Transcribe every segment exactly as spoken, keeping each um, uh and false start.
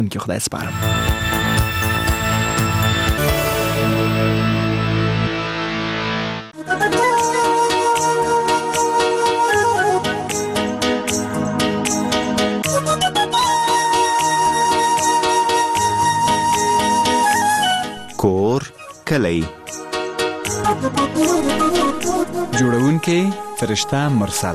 کې خدای سپارم. کور کلی جوړونکی فرشته مرسل.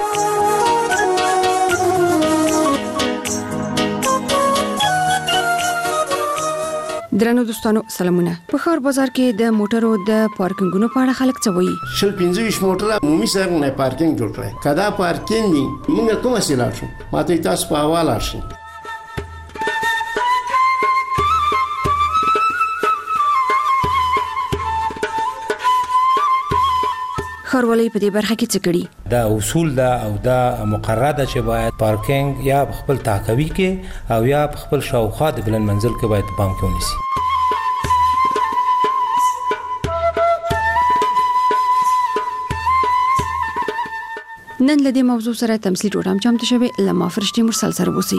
درنو دوستانو سلامونه. په ښار بازار کې د موټرو د پارکینګونو په اړه خلک څه وایي؟ شل پنځه ویشت موټره عمومي سره نه پارکینګ جوړ کړی. کدا پارکینګ وي موږ کومه سیلا شو ماته تاسو په حواله شي. ښاروالۍ په دې برخه کې څه کړي؟ دا اصول دا او دا مقرره ده چې باید پارکینګ یا خپل تاکوي کې او یا خپل شاوخوا د بلند منزل کې باید پام کې ونیسي. نن له دې موضوع سره تمثيل ډوډام چمتو شوی لما فرشتي مرسل سره وسی.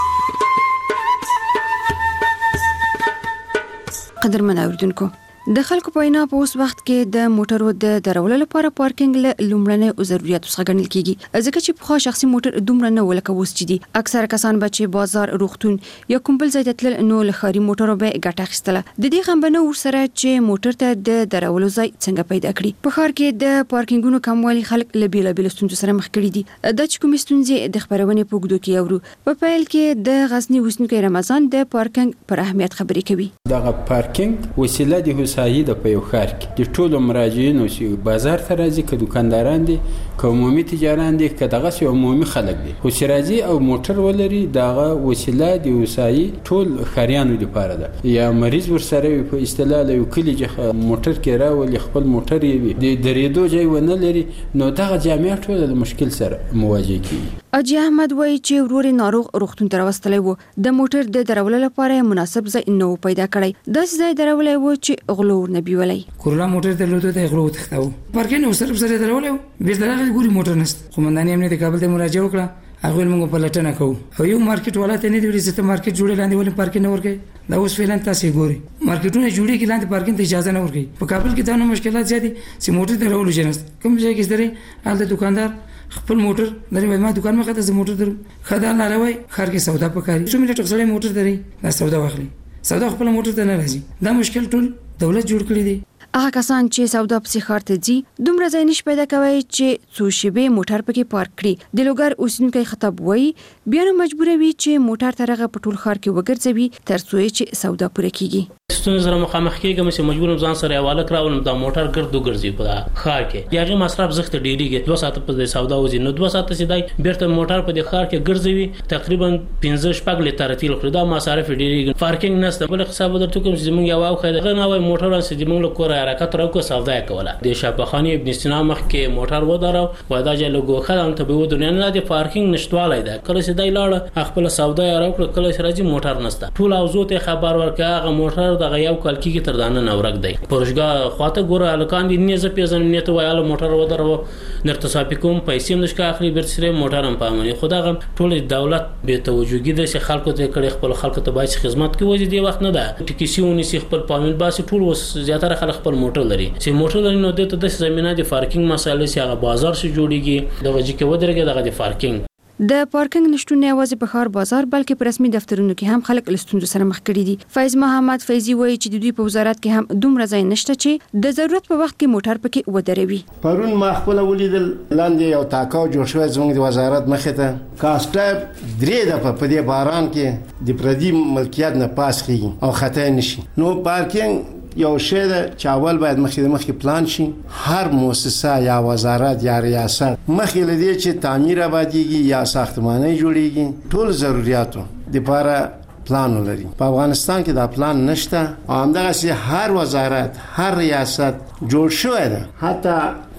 قدرمن اوریدونکو، د خلکو په وینا په اوس وخت کې د موټرو د درولو لپاره پارکینګ له لومړنۍ ضرورتو څخه ګڼل کیږي، ځکه چې په خو شخصي موټر دومره نه ولکه اوس چې دي. اکثره کسان به چې بازار، روغتون یا کوم بل ځای ته تلل نو له ښاري موټرو به ګټه اخیستله. د دې غم به نه ورسره چې موټر ته د درولو ځای څنګه پیدا کړي. په ښار کې د پارکینګونو کموالی خلک له بیلابیلو ستونزو سره مخ کړي دي. د چې کومې ستونزې د خبرونې په اوږدو کې اورو. په پیل کې د غزنی اوسیدونکي رمضان د پارکینګ پر اهمیت خبرې کوي. دغه پارکینګ وسیله د هوسایي د په ښار کې د ټولو مراجعینو چې بازار ته راځي، که دکانداران دي، که عمومي تجاران دي، که دغه سي عمومي خلک دي، خو چې راځي او موټر ولري، دغه وسیله د وسایي ټول ښاریانو لپاره ده. یا مریض ورسره وي په اصطلاح له کلی چې موټر کې راولي خپل موټر یې وي د درېدو ځای ونه لري، نو دغه جامع ټول د مشکل سره مواجه کیږي. اجي احمد وایي چې ورور ناروغ روغتون ته راوستلی و، د موټر د درولو لپاره مناسب ځای نه پیدا کړی. داسې ځای درولای و چې غلو ورنه بیولای. کورلا موټر درلوده د غلو تختاو پارکینګ نو سره سره درولای بیرته راغلی ګوري موټر نشته. قومنداني امنیت کابل ته مراجعه وکړه، هغه موږ په لټنه کوو او یو مارکیټ والا ته نه دی ویل چې ته مارکیټ جوړې لاندې ولې پارکینګ نه ورکې. دا اوس فعلا تاسو ګوري مارکیټونه جوړې کې لاندې پارکینګ ته اجازه نه ورکې. په کابل کې دا نو مشکلات زیاتې چې موټر درولو جنس کوم ځای کې درې حالت دکاندار خپل موټر درې ما دکان مخه ته موټر درو خدای نه راوي خار کې سودا پکاري څو منټ ټکسلې موټر درې دا سودا واخلي سودا خپل موټر ته نه راځي. دا مشکل ټول دولت جوړ کړی دی. هغه کسان چې سودا پسې ښار ته ځي دومره ځای نشي پیدا کوي چې څو شیبې موټر پکې پارک کړي. د لوګر اوسیدونکي خطاب وایي بیا نو مجبور وي چې موټر ترغه په ټول ښار کې وګرځوي تر څو چې سودا پوره کیږي. ستونزې سره مخامخ کېږم چې مجبور ځان سره حواله کراول دا موټر ګرځو ګرځي په ښار کې. یاغه مصرف زخت ډیریږي دوه ساعته په سودا وځي نو دوه ساعته سیدای بیرته موټر په ښار کې ګرځوي تقریبا پنځه شپږ لیټر تیل خوري. دا مصارف ډیریږي. پارکینګ نشته. بل حساب درته کوم چې موږ یو خو دغه نه وای موټر چې موږ له کور حرکت راکو سودا کوله. د شاپخانی ابن سینا مخ کې موټر ودارو ودا چې له ګوخه هم ته به ودرنه نه د پارکینګ نشټوالای دا کله سیدای لاړ خپل سودا راکړه کله راځي موټر نشته. ټول اوزو ته خبر ورکړه هغه موټر دغه یو کال کې تر دانه نورک دی. پرشګه خواته ګوره الکان دي نه ز پیزن نه ته وایاله موټر ودرو نرتصافي کوم پیسې نشکا اخلي برسره موټر هم پامني. خدای ټول دولت به توجهګي د خلکو ته کړي خپل خلکو ته باید خدمت کوي. دی وخت نه ده ټیکسیونی سي خپل پامن باسي ټول وس زیاتره خلک خپل موټر لري چې موټر لري نو د ته د زمينه د پارکینګ مسایل سي هغه بازار سي جوړيږي دغه چې ودرګي دغه د پارکینګ د پارکینګ نشټون یوازې په ښار بازار بلکې په رسمي دفترونو کې هم خلک له ستونزو سره مخ کړي دي. فیض محمد فیضی وایي چې د دوی په وزارت کې هم دومره ځای نشته چې د ضرورت په وخت کې موټر پکې ودروي. پرون ما خپل ولیدل لاندې یو تاکاو جوړ شوی زموږ د وزارت مخې ته کاسټر درې دفعه په دې باران کې د پردي ملکیت نه پاس کیږي او خطا نشي. نو پارکینګ یو شی ده چې اول باید مخکې مخکې پلان شي. هر مؤسسه یا وزارت یا ریاست مخکې لدی چې تعمیر آبادیږي یا ساختماني جوړیږي ټول ضرورتو لپاره پلان لري. په افغانستان کې دا پلان نشته او همدغه سي هر وزارت هر ریاست جوړ شوی ده. حتی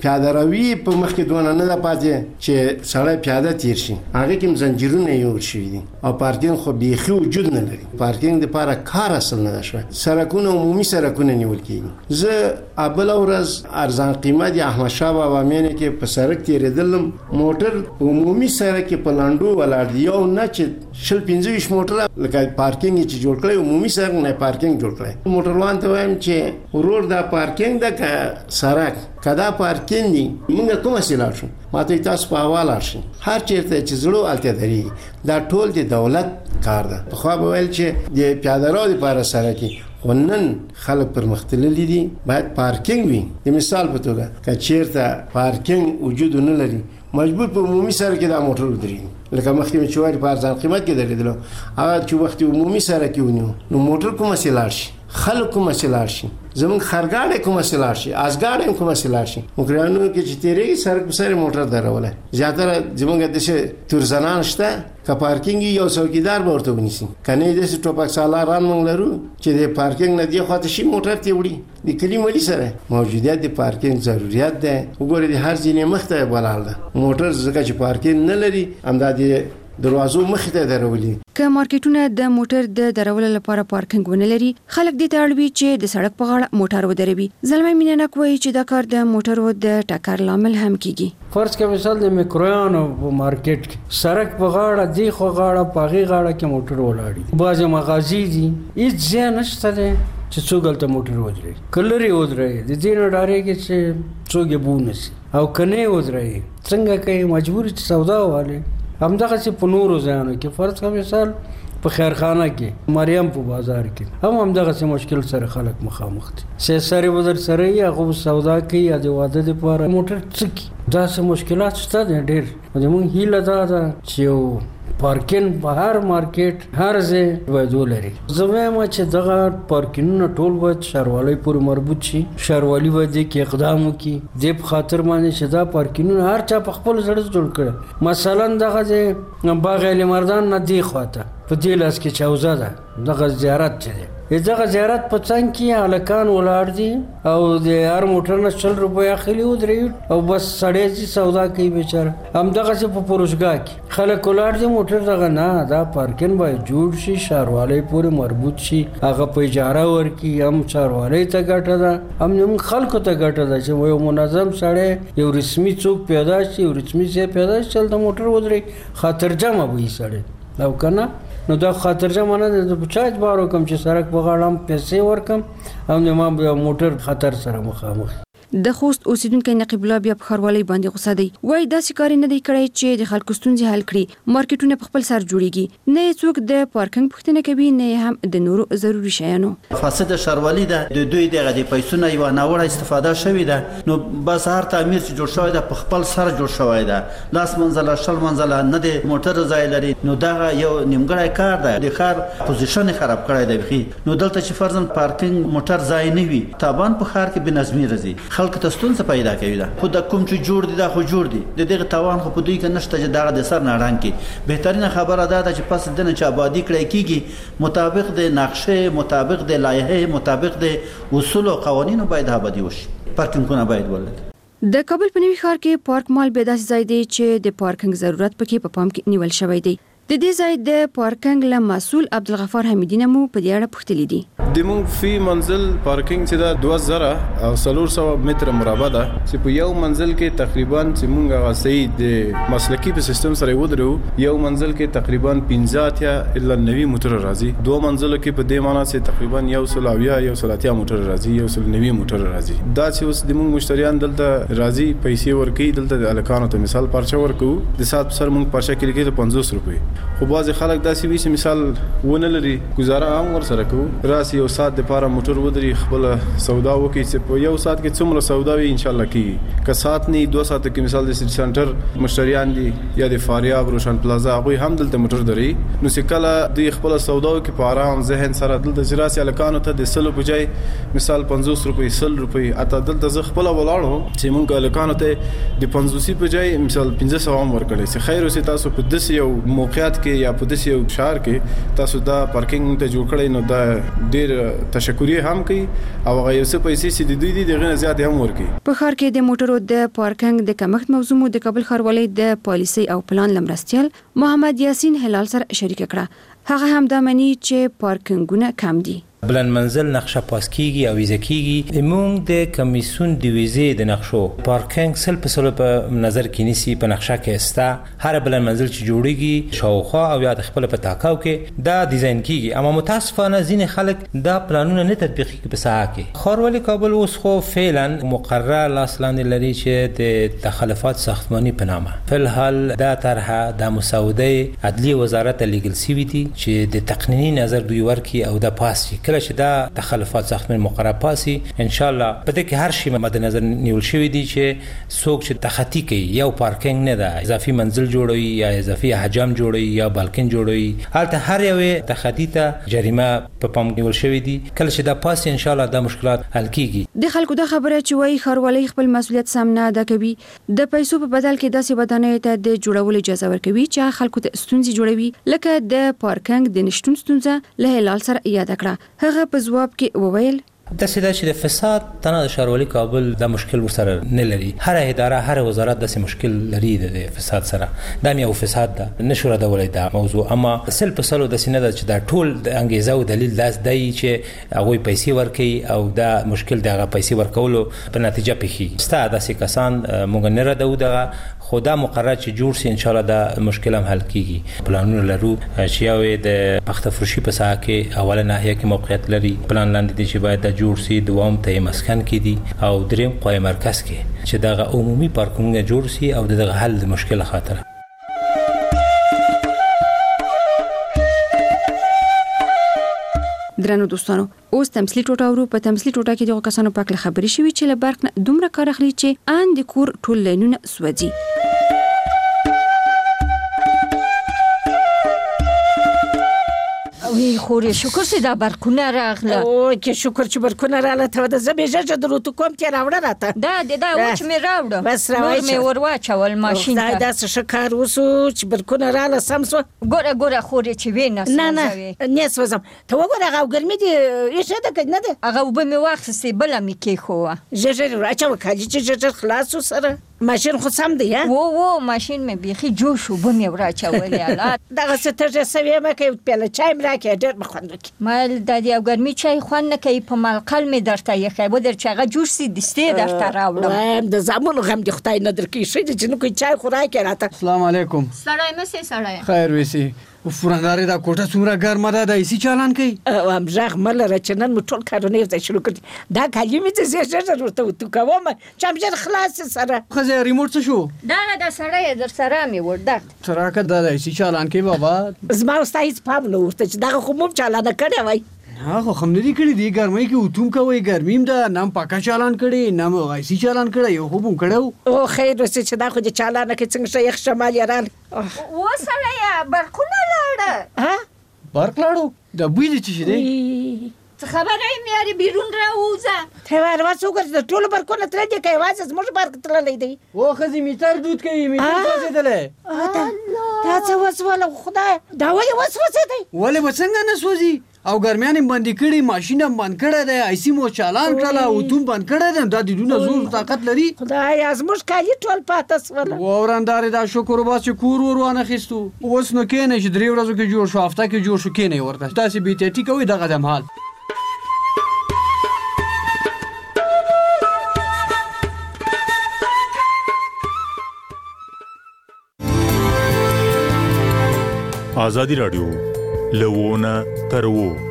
پیاده روي په مخ کې دونه نه ده پاتې چې سړی پیاده تیر شي هغه کې زنجیرونه یو شي دي او پارکینګ خو بيخي وجود نه لري پارکینګ د لپاره کار اصل نه شوی سرکونه عمومي سرکونه نیول کیږي زه ابل ورځ ارزان قیمت احمد شاه بابا مینه کې په سرک تیرېدلم موټر عمومي سرک په لاندو ولاړ دی او نه چې شل پنځه موټر لکه پارکینګ چې جوړ کړی عمومي سرک نه پارکینګ جوړ کړی موټروان ته وایم چې ورور دا پارکینګ د کا سرک کدا پارکینګ دی موږ کومه سیلار شو ماته تاسو په حواله شي هر چیرته چې زړو الته دري دا ټول د دولت کار ده خو به ویل چې د پیاده رو لپاره سرک ونن خلک پر مختللی دي باید پارکینګ وي د مثال په توګه که چیرته پارکینګ وجود نه لري مجبور په عمومي سره کې دا موټر ودرېږي لکه مخکې چې وایي په ارزان قیمت کې درېدلو هغه چې وخت عمومي سره کې ونیو نو موټر کومه سیلار شي خلک کومه سیلار شي زمون خرګاړې کومه سیلار شي ازګاړې کومه سیلار شي وګرانو کې چې تیرې سرک په سره موټر دروله زیاتره زمونږ د څه تور زنان شته که پارکینګ یو څوکیدار به ورته ونیسي کنه د څه ټوپک سالاران مونږ لرو چې د پارکینګ نه دی خاطر شي موټر ته وړي د کلی ملي سره موجودیت د پارکینګ ضرورت ده وګوره د هر ځینې مخته بلال ده موټر ځکه چې پارکینګ نه لري امدادي دروازو مخې ته درولي که مارکیټونه د موټر د درولو لپاره پارکینګ ونه لري خلک دې ته اړوي چې د سړک په غاړه موټر ودروي زلمه مینه کوي چې دا کار د موټرو د ټکر لامل هم کیږي فرض کړئ مثال د میکرویانو په مارکیټ کې سړک په غاړه دی خو غاړه پاغي غاړه کې موټر ولاړی بعض مغازي دي هیڅ ځای نشته ده چې څوک دلته موټر ودري کلري ودري د دې نه ډارې کې چې څوک یې بونس او کنه ودري څنګه کوي مجبور چې سودا واله همدغه چې په نورو ځایونو کې فرض کړئ مثال په خیرخانه کې مریم په بازار کې هم همدغه څه مشکل سره خلک مخامخ دي سې سره بدر سره یې هغه سودا کوي یا د واده لپاره موټر څکی دا څه مشکلات شته ډېر موږ هیله دا ده چې پارکینګ په هر مارکیټ هر ځای وایو لري زموږ چې دغه پارکینګونه ټول وخت شهروالۍ پورې مربوط شي شهروالۍ باندې کې اقدام وکړي د په خاطر باندې چې دا پارکینګونه هر چا په خپل ځړ جوړ کړي مثلا دغه چې باغ علی مردان نه دی خواته په دې لاس کې چاوزه ده دغه زیارت دی دغه زیارت په څنګ کې الکان ولاړ دي او د هر موټر نه شل روپیا اخلي ودري او بس سړی چې سودا کوي بیچاره هم دغه چې په پروشګه کې خلک ولاړ دي موټر دغه نه دا پارکینګ باید جوړ شي شهروالۍ پورې مربوط شي هغه په اجاره ورکړي هم شهروالۍ ته ګټه ده هم موږ خلکو ته ګټه ده چې یو منظم سړی یو رسمي څوک پیدا شي یو رسمي ځای پیدا شي چې د موټر ودري خاطر جمع وي سړی او کنه نو دا خاطر جمانه د بچاج بارو کم چې سرک په غاړه پیسې ورکم هم ما موټر خطر سره مخامخ د خوست اوسیدونکو نقیب الله بیا په خروالۍ باندې غوسه دی وای دا سکاري نه دی کړی چې د خلکو ستونزې حل کړي مارکیټونه په خپل سر جوړیږي نه څوک د پارکینګ پوښتنه کوي نه هم د نورو ضروري شیانو فاسد شهروالۍ ده د دوی دغه د پیسو نه یو ناوړه استفاده شوې ده نو بس هر تعمیر چې جوړ شوی ده په خپل سر جوړ شوی ده لاس منزله شل منزله نه د موټر ځای لري نو دا یو نیمګړی کار ده د ښار پوزیشن خراب کړی دی بخي نو دلته چې فرضاً پارکینګ موټر ځای نه وي تابان په ښار کې بنظمي راځي خلک ته ستونزه پیدا کوي دا خو د کوم چې جوړ دي دا خو جوړ دي د دغه توان خو په دوی کې نشته چې دغه د سر نړان کې بهترینه خبره ده چې پس دنه چې آبادی کړی کیږي مطابق د نقشه مطابق د لایحه مطابق د اصول او قوانینو باید آبادی وشي پارکینګونه باید ولري د کابل په نوي ښار کې پارک مال به داسې ځای دی چې د پارکینګ ضرورت پکې په پام کې نیول شوی دی د دې ځای د پارکینګ له مسؤل عبدالغفار حمیدی مو په دې اړه پوښتنه دي د مونږ فی منزل پارکینګ چې دا دوه زره او څلور سوه متره مربع ده چې په یو منزل کې تقریبا چې مونږ هغه صحیح د مسلکی په سیستم سره ودرو یو منزل کې تقریبا پنځه اتیا الا نوي موټر راځي دوه منزل کې په دې معنی چې تقریبا یو سل او یو سل اتیا موټر راځي یو سل نوي موټر راځي دا چې اوس د مونږ مشتریان دلته راځي پیسې ورکړي دلته د الکانو ته مثال پارچه ورکو د سات سر مونږ پارچه کې لګي ته پنځوس روپۍ خو بعض خلک داسې وي چې مثال ونه لري گزاره هم ور سره کوو راسي یو سات د پاره موټر ودري خپل سودا وکي چې په یو سات کې څومره سودا وي ان شاء الله کې که سات نه دوه سات کې مثال د سټي سنټر مشتریان دي یا د فاریاب روشن پلازا هغه هم دلته موټر دري نو چې کله د خپل سودا وکي په آرام ذهن سره دلته چې راسي الکانو ته د سلو بجای مثال پنځوس روپۍ سل روپۍ اته دلته زه خپل ولاړو چې مونږ الکانو ته د پنځوس بجای مثال پنځه سوه هم ورکړي چې خیر اوسې تاسو په داسې یو موقع موقعیت کې یا په داسې یو شهر کې تاسو دا پارکینګ ته جوړ کړی نو دا ډیر تشکري هم کوي او هغه یو څه پیسې چې د دوی دي دغه نه زیات هم ورکوي. په ښار کې د موټرو د پارکینګ د کمښت موضوع مو د کابل ښاروالۍ د پالیسي او پلان لمرستیال محمد یاسین هلال سره شریک کړه. هغه هم د منی چې پارکینګونه کم دي. بلند منزل نقشه پاس کیږي او ویزه کیږي. موږ د کمیسیون د ویزې د نقشو پارکینګ سل په سل په نظر کې نیسی په نقشه کې استا هر بلند منزل چې جوړیږي شاوخوا او یا د خپل په تاکاو کې دا ډیزاین کیږي. اما متاسفانه ځینې خلک دا پلانونه نه تطبیق کوي په ساحه کې. ښاروالي کابل اوس خو فعلا مقرره لاس لاندې لري چې د تخلفات ساختماني په نامه فلحال دا طرحه د مسوده عدلیه وزارت لیګل سی وی تی چې د تقنینی نظر دوی ورکي او د پاسي کله چې دا تخلفات ساختمان مقرره پاسي ان شاء الله په دې کې هر شی مد نظر نیول شوی دی چې څوک چې تخطی کوي یو پارکینګ نه ده اضافي منزل جوړوي یا اضافي حجم جوړوي یا بالکن جوړوي هلته هر یو تخطی ته جریمه په پام نیول شوی دی. کله چې دا پاسي ان شاء الله دا مشکلات حل کیږي. د خلکو د خبره چې وایي ښاروالۍ خپل مسولیت سم نه ادا کوي د پیسو په بدل کې داسې ودانۍ ته د جوړولو اجازه ورکوي چې خلکو ته ستونزې جوړوي لکه د پارکینګ د نشټون ستونزه له هلال سره یاد کړه. هغه په جواب کې وویل د سیده چې د فساد تنه د ښاروالۍ کابل د مشکل ورسره نه لري. هر اداره هر وزارت د مشکل لري د فساد سره. دا یو فساد ده نشو ردولای دا موضوع. اما سل په سلو د سینه چې دا ټول د انګیزه او دلیل داس دی چې هغه پیسې ورکي او دا مشکل دغه پیسې ورکولو په نتیجه پیخي. ستا داسې کسان مونږ نه ردو دغه خدا مقرر چې جوړ سي ان شاء الله دا مشکل هم حل کیږي. پلانونه لرو چې یو د پخته فروشي په ساحه کې اوله ناحیه کې موقعیت لري. پلان لاندې دي چې باید د جوړ سي دوام ته مسکن کې دي او دریم قوی مرکز کې چې دغه عمومي پارکینګ جوړ سي او دغه حل د مشکل خاطر. درنو دوستانو اوس تمثيلي ټوټه ورو په تمثيلي ټوټه کې دغه کسانو پاک خبري شوي چې له برق نه دومره کار اخلي چې ان د کور ټول لینونه سوځي. وی خوري شکر سي دا برکونه راغله. او کې شکر چې برکونه راغله ته د زبېجه دروت کوم ته راوړه راته. دا د دا وچ مې راوړه. بس راوړه مې ورواچول ماشين ته. دا د شکر وسو چې برکونه راغله سم سو. ګوره ګوره خوري چې وینې نه نه نه سوزم. ته وګوره هغه ګرمي دي ايشه ده کنه ده. هغه وب مې واخسي بل مې کې خو. ججر راچو کاږي چې ججر خلاص سره. ماشين خو سم دی ها. وو وو ماشين مې بيخي جوش وب مې وراچول یاله. دغه ستر سوي مې کې په لچای مې راکې ډېر مخوند کی. مال د دې ګرمي چای خوان نه کوي په ملقل مې درته یې خو در چې هغه جوش سي دستې درته راوړم. وایم د زامن غم دي خدای نه درکې شي چې نو کوي چای خورای کې راته. السلام علیکم. سړی مې سي سړی. خیر وسی. وفرنداري دا کوټه څومره ګرمه ده د ایسی چالان کوي. ام ځغ مل رچنن مټول کارونه یې شروع کړي. دا کلمې چې زه زه ورته تو کوم چې هم خلاص سره. خزه ریموټ څه شو؟ دا دا سړی در سره مې ورده. تراکه دا د ایسی چالان کوي بابا. زما واستای پام نو ورته چې دا خو مم چالان کړي وای. ها خو خمنری کړی دی ګرمۍ کې وتوم کوي ګرمیم دا نام پاکا چالان کړي نام غایسي چالان کړي یو خو بم کړو. او خیر وسې چې دا خو د چالان کې څنګه شیخ شمال یاران. و سړی برکونه لاړه. ها برک لاړو د بوی دي چې دی. خبره یې مې بیرون راوځه. ته وروا څوګر د ټولو برکونه تر دې کې واځه زموږ برک تللې دی. او خزي میټر دود کوي میټر څه دلې. تا څه وسوله خدای دا ولې وسوسه دی. ولې وڅنګ نه سوځي او ګرمیان باندې کړي ماشینه باندې کړه دی ایسی مو چالان کړه او دوم باندې کړه دی دا د دونه زور طاقت لري. خدای ازموش کالي ټول پاتس ولا وورندار دا شکر وباسه کور ور وانه خستو. اوس نو کینې چې درې ورځې کې جوړ شو هفته کې جوړ شو کینې ورته تاسو به ته ټی کوي دغه دم حال. آزادی رادیو لوونه تر وو